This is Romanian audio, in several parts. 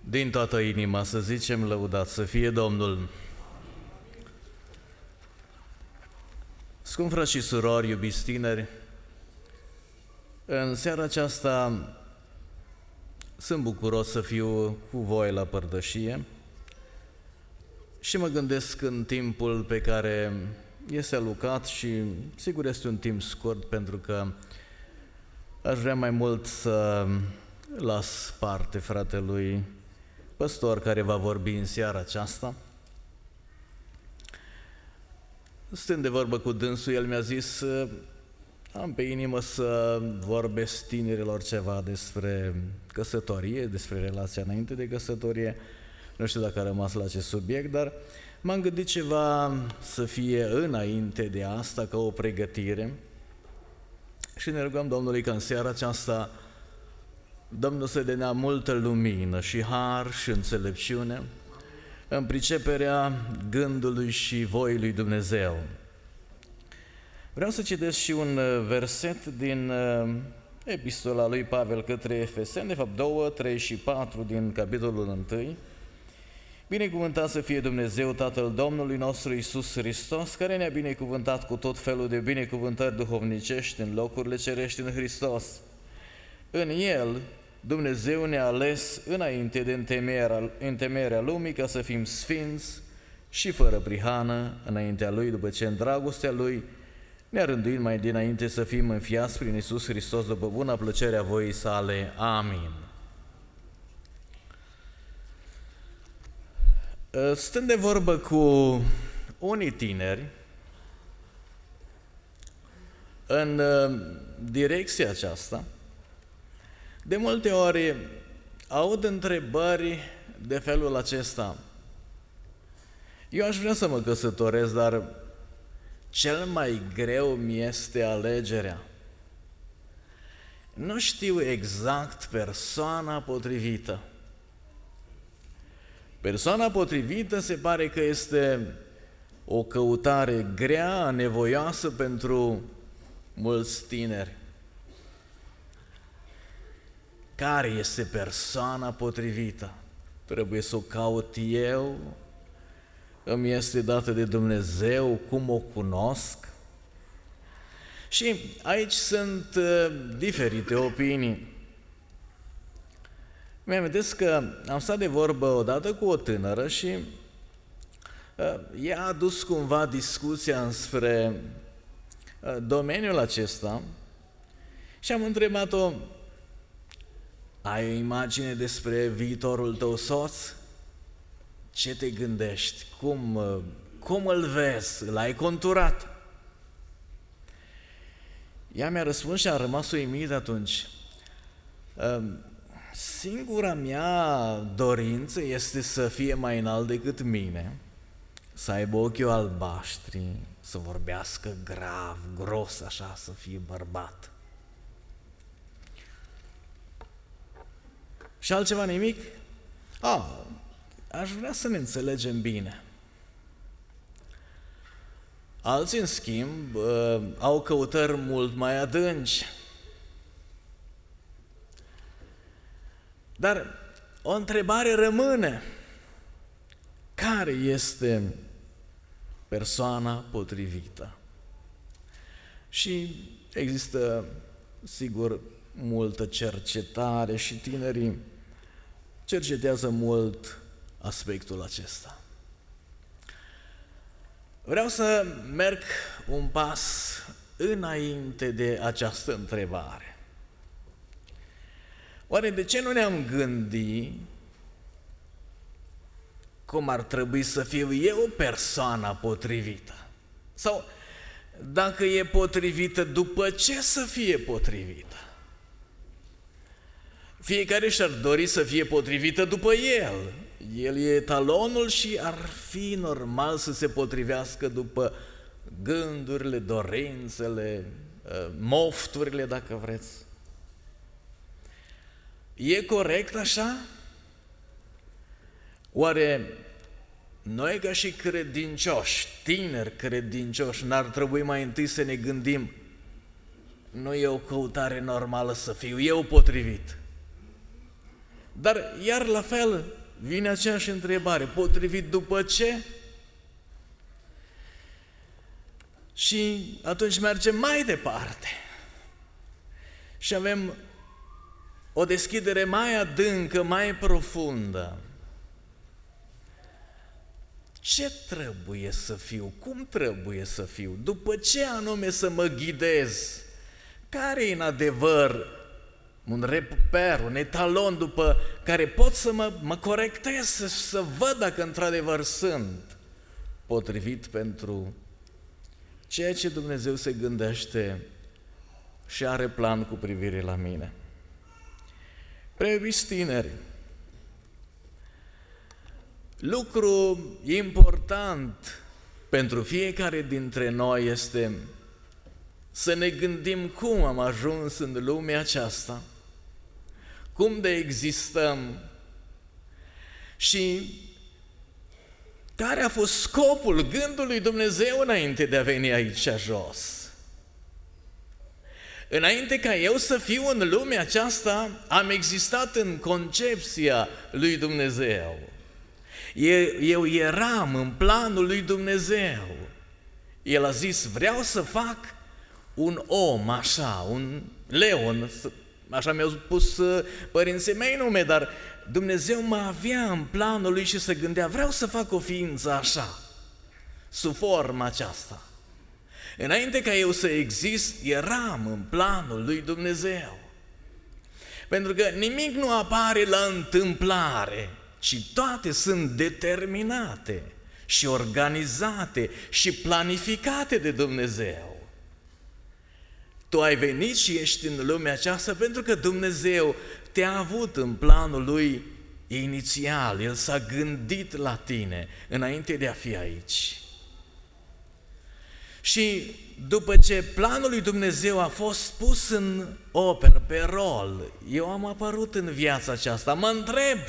Din toată inima să zicem, lăudat să fie Domnul. Scumpi frați și surori, iubiți tineri, în seara aceasta sunt bucuros să fiu cu voi la părtășie și mă gândesc în timpul pe care este alocat și sigur este un timp scurt pentru că aș vrea mai mult să las parte fratelui păstor care va vorbi în seara aceasta. Stând de vorbă cu dânsul, el mi-a zis: am pe inimă să vorbesc tinerilor ceva despre căsătorie, despre relația înainte de căsătorie. Nu știu dacă a rămas la acest subiect, dar m-am gândit ceva să fie înainte de asta, ca o pregătire. Și ne rugăm Domnului ca în seara aceasta Domnul să dea multă lumină și har și înțelepciune în priceperea gândului și voii lui Dumnezeu. Vreau să citesc și un verset din epistola lui Pavel către Efeseni, de fapt 2, 3 și 4 din capitolul 1. Binecuvântat să fie Dumnezeu, Tatăl Domnului nostru Iisus Hristos, care ne-a binecuvântat cu tot felul de binecuvântări duhovnicești în locurile cerești în Hristos. În El, Dumnezeu ne-a ales înainte de întemeierea lumii ca să fim sfinți și fără prihană înaintea Lui, după ce în dragostea Lui ne-a rânduit mai dinainte să fim înfiați prin Iisus Hristos după buna plăcere a voii Sale. Amin. Stând de vorbă cu unii tineri în direcția aceasta, de multe ori aud întrebări de felul acesta: eu aș vrea să mă căsătoresc, dar cel mai greu mi este alegerea. Nu știu exact persoana potrivită. Persoana potrivită se pare că este o căutare grea, nevoioasă pentru mulți tineri. Care este persoana potrivită? Trebuie să o caut eu? Îmi este dată de Dumnezeu? Cum o cunosc? Și aici sunt diferite opinii. Mi-amintesc că am stat de vorbă odată cu o tânără și ea a dus cumva discuția înspre domeniul acesta și am întrebat-o: ai o imagine despre viitorul tău soț? Ce te gândești? Cum îl vezi? L-ai conturat? Ea mi-a răspuns și a rămas uimit atunci: singura mea dorință este să fie mai înalt decât mine, să aibă ochii albaștri, să vorbească grav, gros așa, să fie bărbat. Și altceva nimic? Aș vrea să ne înțelegem bine. Alții, în schimb, au căutări mult mai adânci. Dar o întrebare rămâne: care este persoana potrivită? Și există, sigur, multă cercetare și tinerii cercetează mult aspectul acesta. Vreau să merg un pas înainte de această întrebare. Oare de ce nu ne-am gândit cum ar trebui să fiu eu persoana potrivită? Sau dacă e potrivită, după ce să fie potrivită? Fiecare și-ar dori să fie potrivită după el. El e etalonul și ar fi normal să se potrivească după gândurile, dorințele, mofturile, dacă vreți. E corect așa? Oare noi ca și credincioși, tineri credincioși, n-ar trebui mai întâi să ne gândim: nu e o căutare normală să fiu eu potrivit? Dar iar la fel vine aceeași întrebare, potrivit după ce? Și atunci mergem mai departe și avem o deschidere mai adâncă, mai profundă. Ce trebuie să fiu? Cum trebuie să fiu? După ce anume să mă ghidez? Care e în adevăr un reper, un etalon după care pot să mă corectez, să văd dacă într-adevăr sunt potrivit pentru ceea ce Dumnezeu se gândește și are plan cu privire la mine. Preiubiți tineri, lucru important pentru fiecare dintre noi este să ne gândim cum am ajuns în lumea aceasta, cum de existăm și care a fost scopul, gândul lui Dumnezeu înainte de a veni aici jos. Înainte ca eu să fiu în lumea aceasta, am existat în concepția lui Dumnezeu. Eu eram în planul lui Dumnezeu. El a zis, vreau să fac un om așa, un leon, așa mi-au spus părinții mei nume, dar Dumnezeu mă avea în planul lui și se gândea, vreau să fac o ființă așa, sub forma aceasta. Înainte ca eu să exist, eram în planul lui Dumnezeu. Pentru că nimic nu apare la întâmplare, ci toate sunt determinate și organizate și planificate de Dumnezeu. Tu ai venit și ești în lumea aceasta pentru că Dumnezeu te-a avut în planul Lui inițial. El s-a gândit la tine înainte de a fi aici. Și după ce planul lui Dumnezeu a fost pus în operă, pe rol, eu am apărut în viața aceasta, mă întreb,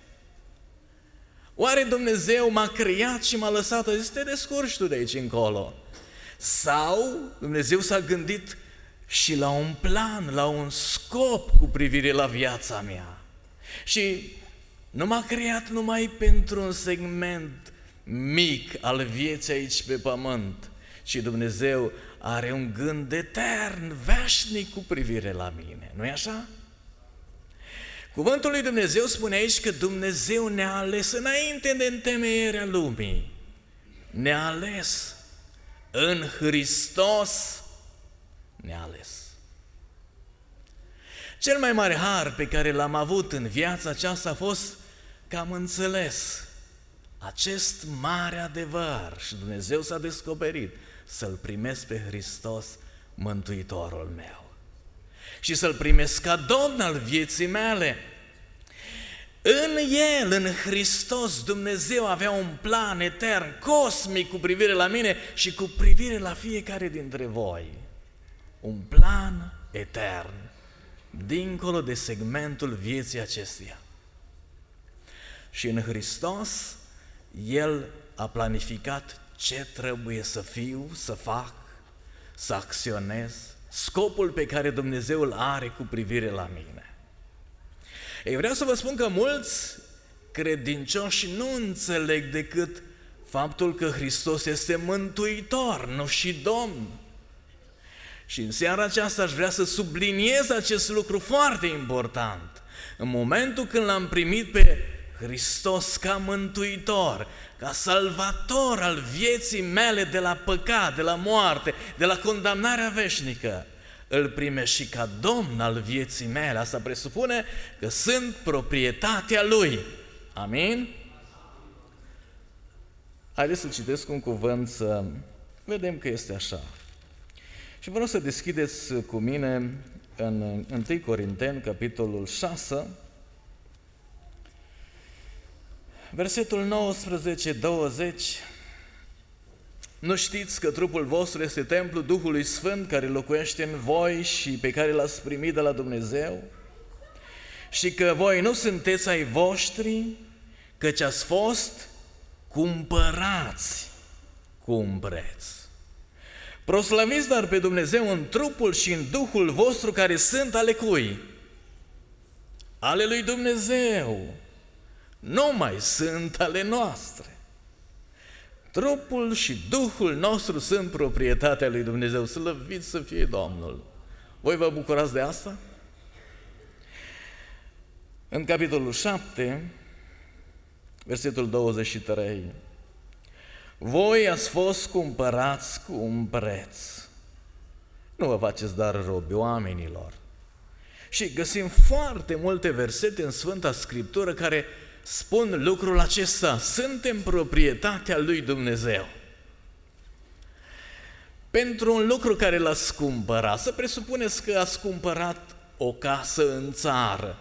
oare Dumnezeu m-a creat și m-a lăsat, a zis, te descurci tu de aici încolo? Sau Dumnezeu s-a gândit și la un plan, la un scop cu privire la viața mea? Și nu m-a creat numai pentru un segment mic al vieții aici pe pământ, ci Dumnezeu are un gând etern, veșnic cu privire la mine. Nu-i așa? Cuvântul lui Dumnezeu spune aici că Dumnezeu ne-a ales înainte de întemeierea lumii. Ne-a ales în Hristos, ne-a ales. Cel mai mare har pe care l-am avut în viața aceasta a fost că am înțeles acest mare adevăr și Dumnezeu s-a descoperit, să-L primesc pe Hristos, Mântuitorul meu, și să-L primesc ca Domn al vieții mele. În El, în Hristos, Dumnezeu avea un plan etern, cosmic cu privire la mine și cu privire la fiecare dintre voi. Un plan etern, dincolo de segmentul vieții acesteia. Și în Hristos, El a planificat ce trebuie să fiu, să fac, să acționez, scopul pe care Dumnezeu îl are cu privire la mine. Ei, vreau să vă spun că mulți credincioși nu înțeleg decât faptul că Hristos este Mântuitor, nu și Domn. Și în seara aceasta aș vrea să subliniez acest lucru foarte important. În momentul când L-am primit pe Hristos ca Mântuitor, ca Salvator al vieții mele de la păcat, de la moarte, de la condamnarea veșnică, îl primești și ca Domn al vieții mele. Asta presupune că sunt proprietatea Lui. Amin? Haideți să citesc un cuvânt să vedem că este așa. Și vreau să deschideți cu mine în 1 Corinteni, capitolul 6, versetul 19-20. Nu știți că trupul vostru este templul Duhului Sfânt care locuiește în voi și pe care l-ați primit de la Dumnezeu? Și că voi nu sunteți ai voștri, căci ați fost cumpărați cu un preț. Proslăviți dar pe Dumnezeu în trupul și în Duhul vostru care sunt ale cui? ale lui Dumnezeu, nu mai sunt ale noastre. Trupul și Duhul nostru sunt proprietatea lui Dumnezeu. Slăvit să fie Domnul! Voi vă bucurați de asta? În capitolul 7, versetul 23, voi ați fost cumpărați cu un preț. Nu vă faceți dar robi oamenilor. Și găsim foarte multe versete în Sfânta Scriptură care spun lucrul acesta. Suntem proprietatea lui Dumnezeu. Pentru un lucru care l-ați cumpărat, să presupuneți că ați cumpărat o casă în țară.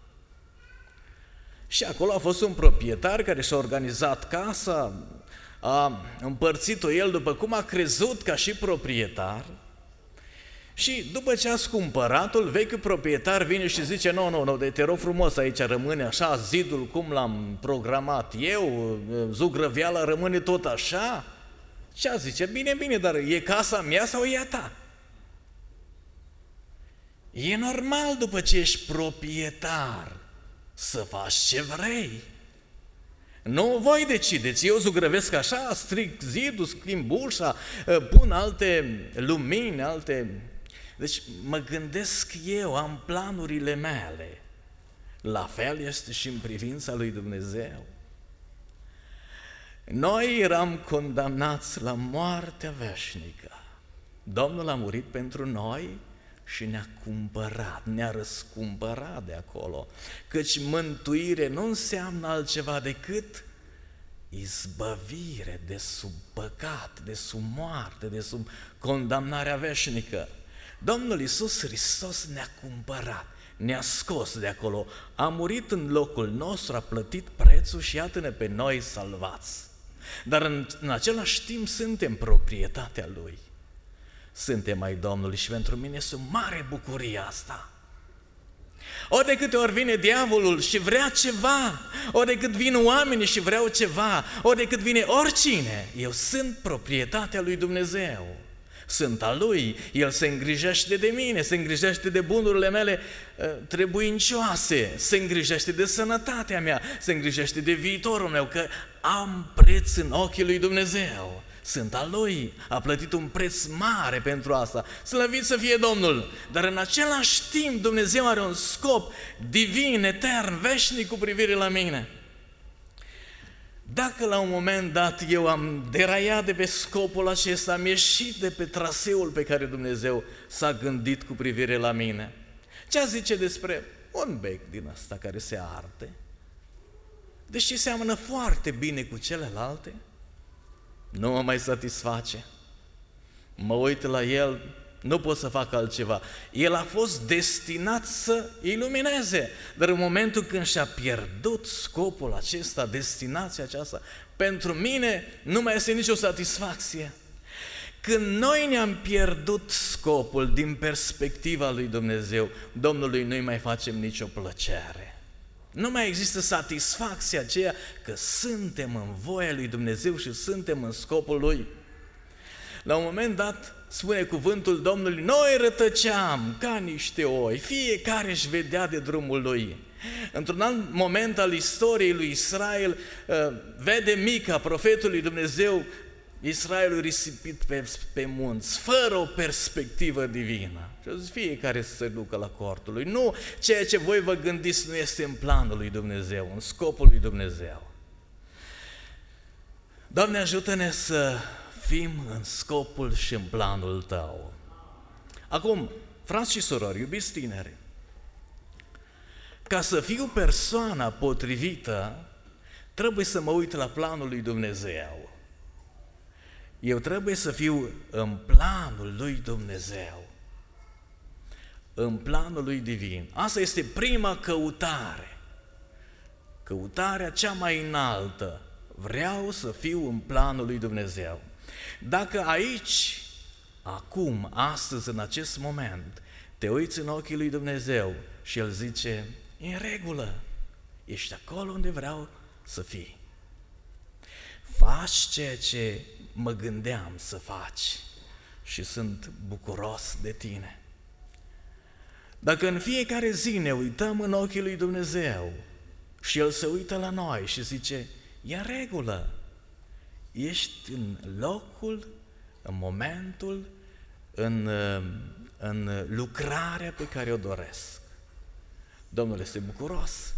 Și acolo a fost un proprietar care și-a organizat casa, a împărțit-o el după cum a crezut ca și proprietar. Și după ce ați cumpărat-o, vechiul proprietar vine și zice, nu, te rog frumos, aici rămâne așa zidul cum l-am programat eu, zugrăveala rămâne tot așa. Ce a zice? Bine, dar e casa mea sau e a ta? E normal după ce ești proprietar să faci ce vrei. Nu voi decideți, eu zugrăvesc așa, stric zidul, schimb ușa, pun alte lumini, alte... Deci mă gândesc eu, am planurile mele. La fel este și în privința lui Dumnezeu. Noi eram condamnați la moartea veșnică. Domnul a murit pentru noi și ne-a cumpărat, ne-a răscumpărat de acolo. Căci mântuire nu înseamnă altceva decât izbăvire de sub păcat, de sub moarte, de sub condamnarea veșnică. Domnul Iisus Hristos ne-a cumpărat, ne-a scos de acolo, a murit în locul nostru, a plătit prețul și iată-ne pe noi salvați. Dar în același timp suntem proprietatea Lui. Suntem ai Domnului și pentru mine este o mare bucurie asta. Ori de câte ori vine diavolul și vrea ceva, ori de cât vin oamenii și vreau ceva, ori de cât vine oricine, eu sunt proprietatea lui Dumnezeu. Sunt a Lui, El se îngrijește de mine, se îngrijește de bunurile mele trebuincioase, se îngrijește de sănătatea mea, se îngrijește de viitorul meu, că am preț în ochii lui Dumnezeu. Sunt a Lui, a plătit un preț mare pentru asta. Slăvit să fie Domnul! Dar în același timp Dumnezeu are un scop divin, etern, veșnic cu privire la mine. Dacă la un moment dat eu am deraiat de pe scopul acesta, am ieșit de pe traseul pe care Dumnezeu s-a gândit cu privire la mine, ce zice despre un bec din asta care se arde, deși seamănă foarte bine cu celelalte, nu mă mai satisface. Mă uit la el, nu pot să fac altceva. El a fost destinat să ilumineze, dar în momentul când și-a pierdut scopul acesta, destinația aceasta, pentru mine nu mai este nicio satisfacție. Când noi ne-am pierdut scopul din perspectiva lui Dumnezeu, Domnului nu-i mai facem nicio plăcere. Nu mai există satisfacția aceea că suntem în voia lui Dumnezeu și suntem în scopul Lui. La un moment dat, spune cuvântul Domnului, noi rătăceam ca niște oi, fiecare își vedea de drumul lui. Într-un alt moment al istoriei lui Israel, vede Mica, profetul lui Dumnezeu, Israelul risipit pe munți, fără o perspectivă divină. Și a zis, fiecare să se ducă la cortul lui. Nu, ceea ce voi vă gândiți nu este în planul lui Dumnezeu, în scopul lui Dumnezeu. Doamne, ajută-ne să fim în scopul și în planul Tău. Acum, frați și surori, iubiți tineri, ca să fiu persoana potrivită, trebuie să mă uit la planul lui Dumnezeu. Eu trebuie să fiu în planul lui Dumnezeu, în planul lui divin. Asta este prima căutare, căutarea cea mai înaltă. Vreau să fiu în planul lui Dumnezeu. Dacă aici, acum, astăzi, în acest moment, te uiți în ochii lui Dumnezeu și El zice, în regulă, ești acolo unde vreau să fii. Faci ceea ce mă gândeam să faci și sunt bucuros de tine. Dacă în fiecare zi ne uităm în ochii lui Dumnezeu și El se uită la noi și zice, e în regulă, ești în locul, în momentul, în lucrarea pe care o doresc. Domnul este bucuros.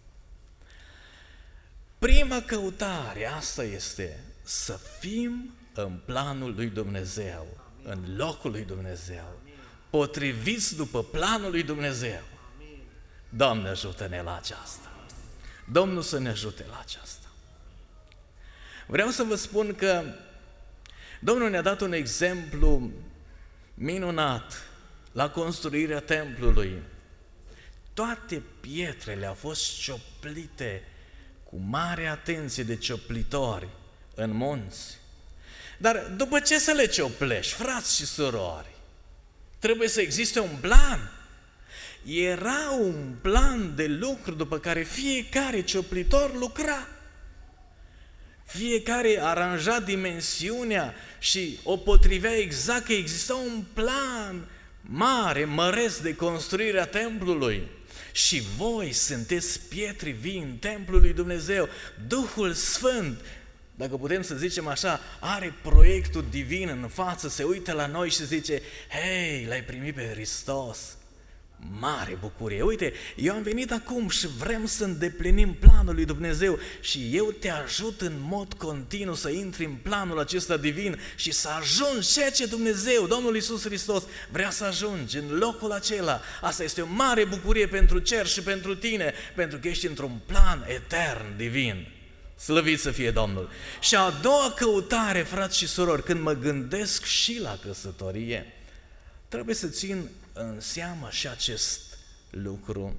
Prima căutare, asta este, să fim în planul lui Dumnezeu, în locul lui Dumnezeu, potriviți după planul lui Dumnezeu. Doamne, ajută-ne la aceasta. Domnul să ne ajute la aceasta. Vreau să vă spun că Domnul ne-a dat un exemplu minunat la construirea templului. Toate pietrele au fost cioplite cu mare atenție de cioplitori în munți. Dar după ce să le cioplești, frați și surori, trebuie să existe un plan. Era un plan de lucru după care fiecare cioplitor lucra. Fiecare aranja dimensiunea și o potrivea exact, că exista un plan mare, măreț de construirea templului. Și voi sunteți pietri vii în templul lui Dumnezeu. Duhul Sfânt, dacă putem să zicem așa, are proiectul divin în față, se uită la noi și zice, hei, l-ai primit pe Hristos. Mare bucurie! Uite, eu am venit acum și vrem să îndeplinim planul lui Dumnezeu și eu te ajut în mod continuu să intri în planul acesta divin și să ajungi ceea ce Dumnezeu, Domnul Iisus Hristos, vrea să ajungi în locul acela. Asta este o mare bucurie pentru cer și pentru tine, pentru că ești într-un plan etern, divin. Slăvit să fie Domnul! Și a doua căutare, frați și surori, când mă gândesc și la căsătorie, trebuie să țin în seamă și acest lucru.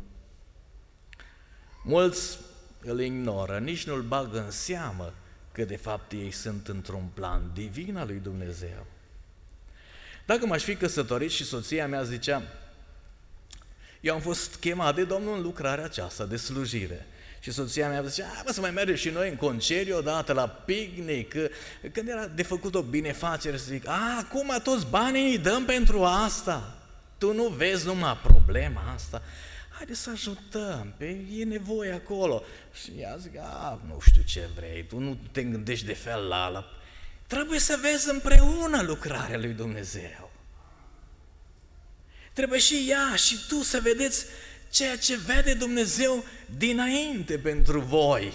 Mulți îl ignoră, nici nu-l bagă în seamă că de fapt ei sunt într-un plan divin al lui Dumnezeu. Dacă m-aș fi căsătorit și soția mea zicea, eu am fost chemat de Domnul în lucrarea aceasta de slujire, și soția mea zicea, să mai mergem și noi în concediu odată la picnic, când era de făcut o binefacere, să zic, acum toți banii îi dăm pentru asta. Tu nu vezi numai problema asta, haide să ajutăm, e nevoie acolo. Și ea zic, nu știu ce vrei, tu nu te gândești de fel la ala. Trebuie să vezi împreună lucrarea lui Dumnezeu. Trebuie și ea și tu să vedeți ceea ce vede Dumnezeu dinainte pentru voi.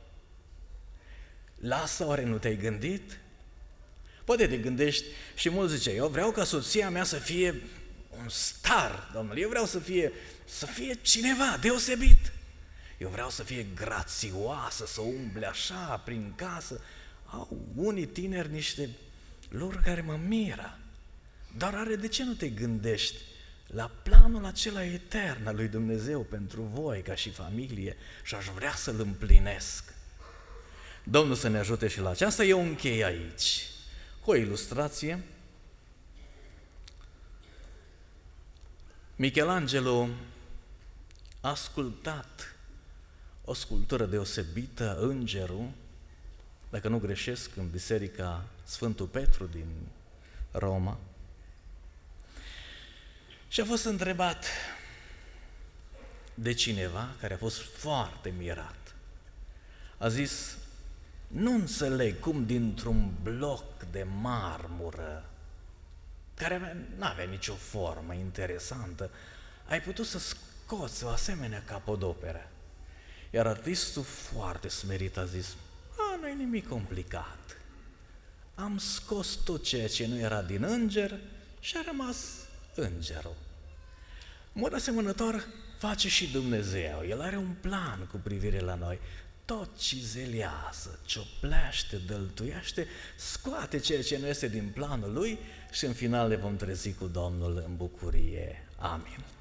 La asta oare nu te-ai gândit? Poate te gândești și mulți zice, eu vreau ca soția mea să fie un star, Domnule, eu vreau să fie cineva deosebit. Eu vreau să fie grațioasă, să umble așa prin casă. Au unii tineri niște lor care mă miră. Dar de ce nu te gândești la planul acela etern al lui Dumnezeu pentru voi ca și familie și aș vrea să-l împlinesc? Domnul să ne ajute și la aceasta. Eu închei aici cu o ilustrație. Michelangelo a sculptat o sculptură deosebită, Îngerul, dacă nu greșesc, în Biserica Sfântul Petru din Roma. Și a fost întrebat de cineva care a fost foarte mirat. A zis, nu înțeleg cum dintr-un bloc de marmură, care nu avea nicio formă interesantă, ai putut să scoți o asemenea capodoperă. Iar artistul foarte smerit a zis, nu e nimic complicat. Am scos tot ceea ce nu era din înger și a rămas îngerul. În mod asemănător face și Dumnezeu. El are un plan cu privire la noi. Tot cizelează, cioplește, dăltuiește, scoate ceea ce nu este din planul Lui și în final ne vom trezi cu Domnul în bucurie. Amin.